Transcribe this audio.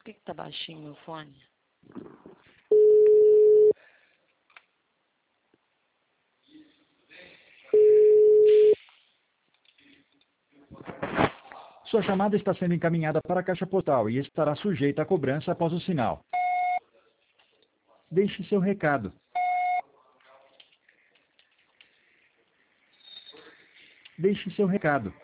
por que tá baixinho meu fone? Sua chamada está sendo encaminhada para a caixa postal e estará sujeita a cobrança após o sinal. Deixe seu recado. Deixe seu recado.